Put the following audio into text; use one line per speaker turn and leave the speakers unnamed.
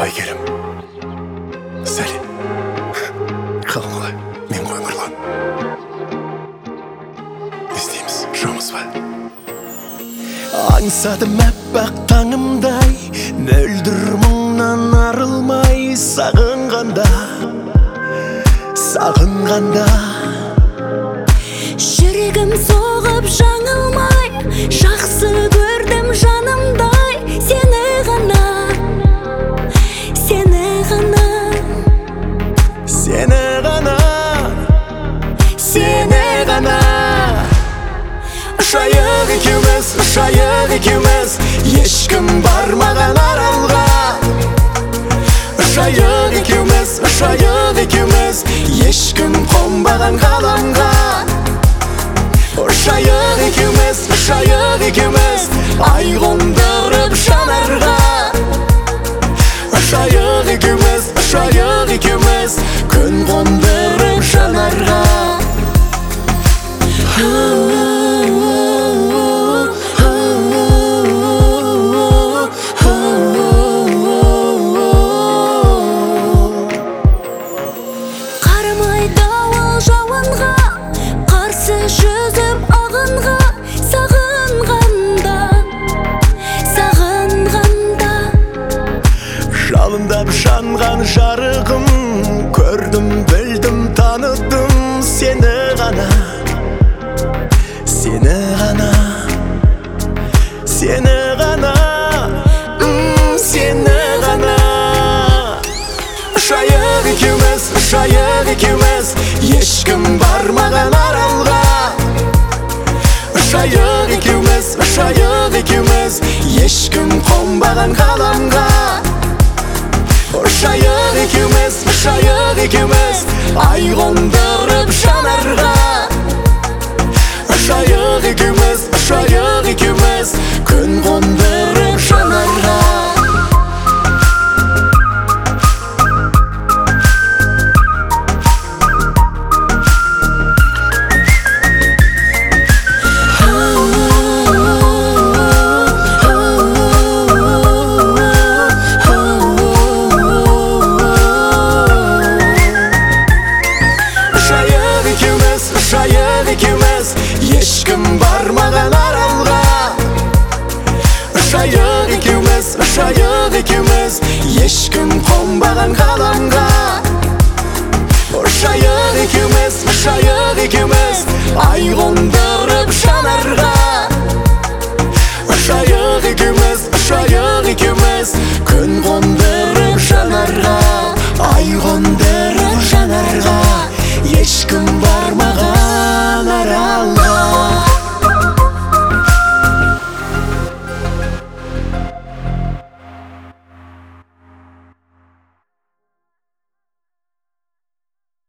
Әйгерім, сәлем. Қалың қалай? Мен ғой Нұрлан. Не істейміз? Жұмыс ба? Аңсадым әппақ таңымдай, мөлдір мұңнан арылмай, сағынғанда
жүрегім соғып жаңылмай, жақсы көрдім жанымдай, сені ғана
ұшайық екеуміз, ешкім бармаған аралға. Ұшайық екеуміз, ешкім қонбаған ғаламға. Ұшайық екеуміз, ай қондырып жанарға. Ұшайық екеуміз, күн қондырып жанарға. Жалындап жанған жарығым, көрдім, білдім, таныдым сені ғана. Ұшайық екеуміз, ешкім бармаған аралға. Ұшайық екеуміз, ешкім қонбаған ғаламға. Ұшайық екеуміз, ай қондырып жанарға. Ұшайық екеуміз, күн қондырып жанарға. Ешкім бармаған аралға. Ұшайық екеуміз, ешкім қонбаған ғаламға. Ұшайық екеуміз, ай қондырып жанарға. Ұшайық екеуміз.